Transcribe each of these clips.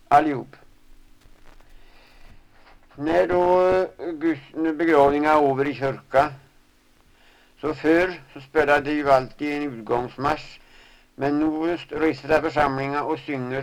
allihop. När då begravningar över i kyrka, så förr så spelade ju alltid en utgångsmarsch, men nu reser där församlingar och synger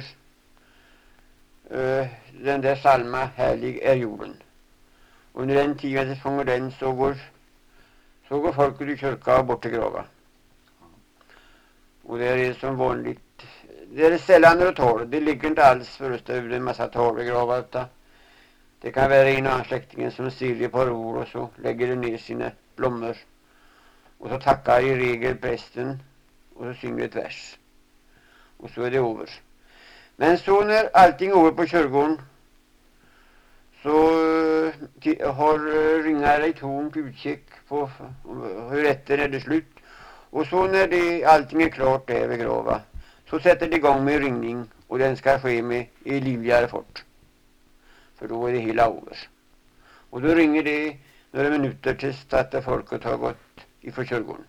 den där salma Härlig är jorden. Under den tiden det sjunger den så går folket i kyrka och bort till grava. Och det är som vanligt. Det är sällan det torv. Det ligger inte alls först över en massa torv i gravar. Utan det kan vara en annan släktingen som ser på ror och så lägger det ner sina blommor. Och så tackar i regel prästen och så synger ett vers. Och så är det över. Men så när allting är över på kyrkogården så har ringare i tomt utkik på hur rätten är det slut. Och så när allting är klart där vid grava så sätter det igång med ringning och den ska ske med i livligare fort. För då är det hela över. Och då ringer det några minuter tills att folket har gått ifrån kyrkogården.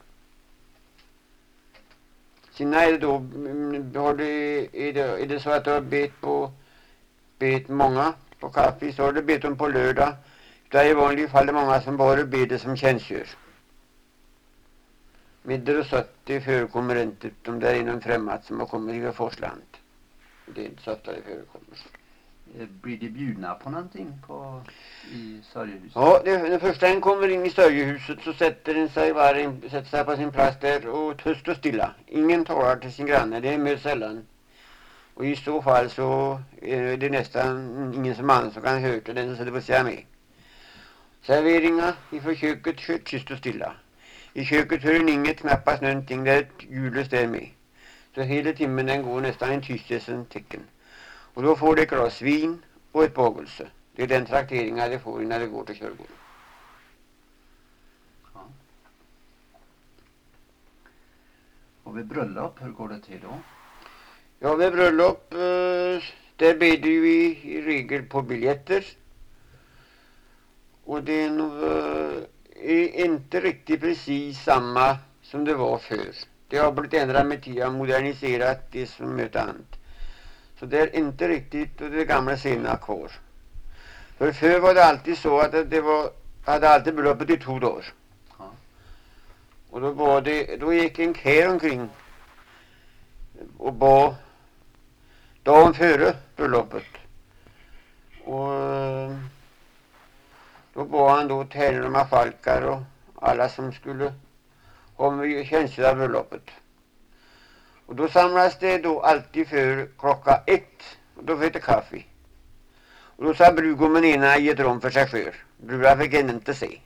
Sen är det då är det så att du har bet många på kaffe, så har du bet dem på lördag. Det är i vanliga fall många som bara ber det som tjänstgör. Middag och sött, det förekommer inte de där inom främmat som har kommit i Forsland. Det är inte så att det förekommer. Blir det bjudna på någonting i sörjehuset? Ja, när första en kommer in i sörjehuset så sätter sig på sin plats där och tyst och stilla. Ingen talar till sin granne, det är mer sällan. Och i så fall så är det nästan ingen som annan som kan höra den som det får säga med. Serveringar ifrån köket kör tyst och stilla. I köket hör inget, knappast någonting, det är ett ljudlöst där med. Så hela timmen den går nästan en tysthetens tecken. Och då får det ett glas vin och ett bagelse. Det är den trakteringen det får när det går till kyrkogården. Ja. Och vid bröllop, hur går det till då? Ja, vid bröllop, där beder vi i regel på biljetter. Och det är nog inte riktigt precis samma som det var förr. Det har blivit ändrat med tiden, moderniserat det som möter annat. Så det är inte riktigt det gamla scenerna kvar. För förr var det alltid så att hade alltid bröllopet i 2 dagar. Ja. Och då gick en kär omkring och bad dagen före bröllopet. Och då bad han då till Helma Falkar och alla som skulle ha tjänstgöra bröllopet. Och då samlas det då alltid för klockan 1 och då fick det kaffe. Och då sa brudgummen ena i ett rum för sig själv. Brudar fick han inte se.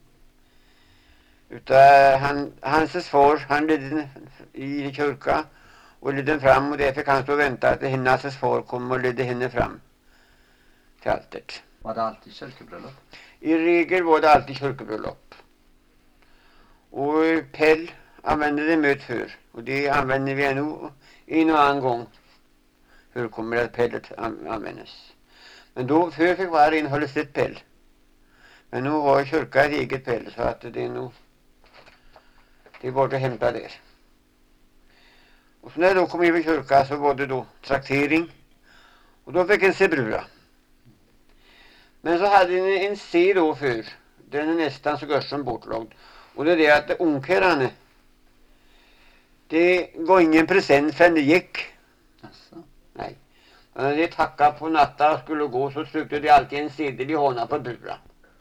Utan hans far, han ledde i kyrka och ledde fram och därför kan stå och vänta att hennes far kom och ledde henne fram till altet. Var det alltid kyrkobröllop? I regel var det alltid kyrkobröllop. Och Pell använde det möt för. Och det använder vi ännu en och annan gång. Hur kommer det att pellet användas? Men då förr fick var en hålla sitt pell. Men nu har kyrka ett eget pell så att det är nog det är bara att hämta där. Och så när jag då kom över kyrka så var det då traktering. Och då fick en se brura. Men så hade en se då för. Den är nästan så gott som bortlagd. Och det är det att ungkarlarna det går ingen present förrän det gick. Asså. Nej. När de tackade på natten och skulle gå så tryckte de alltid en sedel i håna på bura.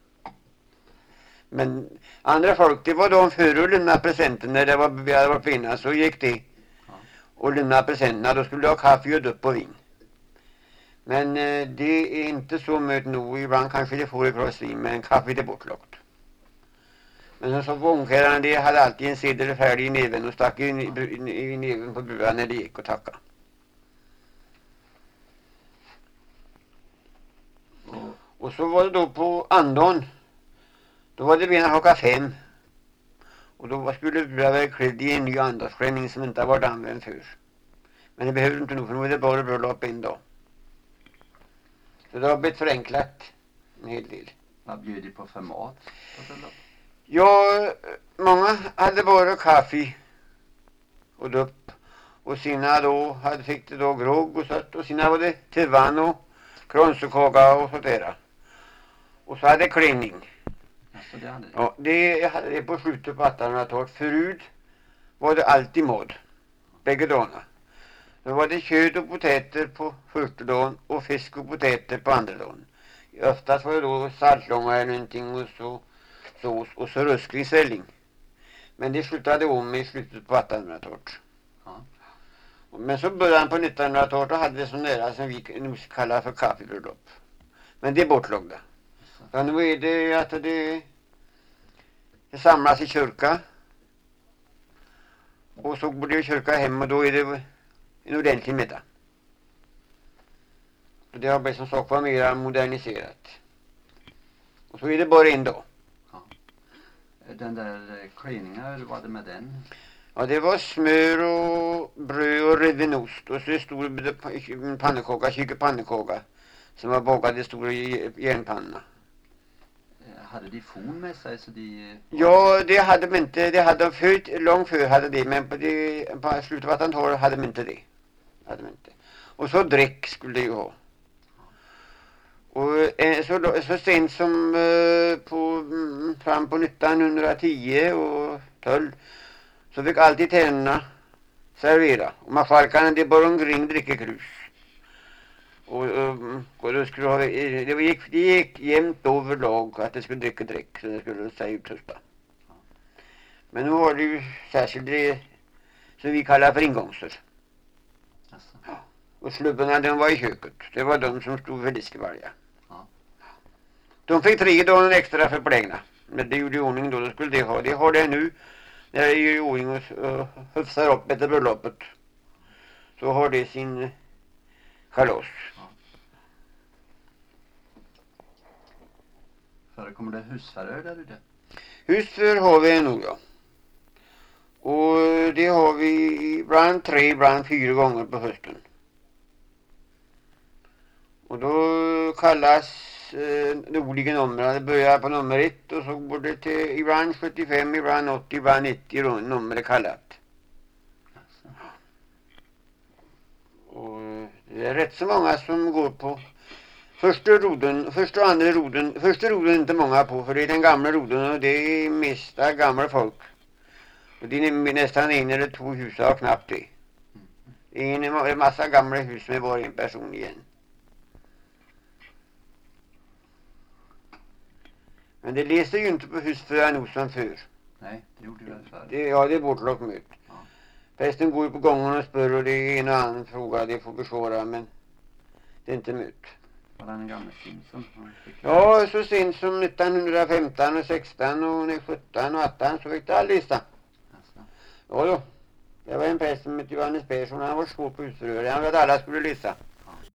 Men andra folk, det var de för att lämna presenten när det var kvinna så gick det. Och lämna presenterna, då skulle de ha kaffe och dupp och vin. Men det är inte så möt nog. Ibland kanske det får ett glas vin, men kaffe är bortlagt. Men så var ungkarlarna, de hade alltid en sedel färdig i näven och stack i näven på buren när det gick och tacka. Och så var det då på andan. Då var det bena klockan 5. Och då skulle buren vara klädd i en ny andagsklänning som inte har varit använd för. Men det behöver inte nog för nu är det bara bröllop en dag. Så det har blivit förenklat en hel del. Vad bjöd de på för mat på bröllop? Ja, många hade bara kaffe och dupp. Och sina då fick det då grogg och sött. Och sina var det till vann och Kronsukoga och sådär. Och så hade klining. Alltså det hade det. Ja, det hade det på slutet på 1800-talet. Förut var det alltid mod. Bägge dagarna. Då var det kött och potäter på första dagen och fisk och potäter på andra dagen. Oftast var det då saltlånga eller någonting och så sås och så röstgrisvälling. Men det slutade om i slutet på 1800-talet. Ja. Men så början på 1900-talet då hade vi sån där som vi nu kallar för kaffebröllop. Men det är bortlagda. Så nu är det att det samlas i kyrka. Och så borde kyrka hem och då är det en ordentlig middag. Och det har blivit som sagt var mer moderniserat. Och så är det bara en dag. Ja. Den där kliningen, hur var det med den? Ja, det var smör och bröd och riven ost. Och så en stor pannekaka, kikepannekaka. Som var bakad i stora järnpanna. Hade de fon med sig så de... Ja, det hade de inte. Det hade de förut, långt för hade det. Men på slutet av 1800-talet hade de inte det. Hade de inte. Och så dräck skulle de ju ha. Och så sent som fram på 1910 och 12 så fick alltid tänderna servera. Och marskalkarna det bara omkring drickekrus. Och då skulle ha, det gick jämnt överlag att det skulle dricka dräck så det skulle säga uthusta. Men nu har det ju särskilt det som vi kallar för ingångser. Alltså. Och slubbarna de var i köket. Det var de som stod för diskevalja. Ja. De fick 3 dagar extra för plägna. Men det gjorde i ordning då skulle det ha. Det har det nu. När det är i ordning och höfsar upp efter bröllopet. Så har det sin kalas. Förekommer det husförhör där ute? Husförhör har vi nog, ja. Och det har vi ibland 3, ibland 4 gånger på hösten. Och då kallas de olika numren. Det börjar på nummer 1 och så går det till ibland 75, ibland 80, ibland 90 nummer är kallat. Alltså. Och det är rätt så många som går på första och andra roden. Första roden är inte många på för det är den gamla roden och det är mesta gamla folk. Och det är nästan 1 eller 2 hus har knappt det. Det är en massa gamla hus med var en person igen. Men det läser ju inte på husförhör nog som förr. Nej, det gjorde väl förr. Det är bortlagt med. Ja. Prästen går ju på gången och spör och det är en och annan fråga det får besvara men det är inte möt. Var det en gammal Simpson? Ja, så sent som 1915 och 16 och 17 och 18 så fick det all lista. Alltså. Ja då. Det var en präst som hette Johannes Persson, han var svår på husförhör. Han ville att alla skulle lista.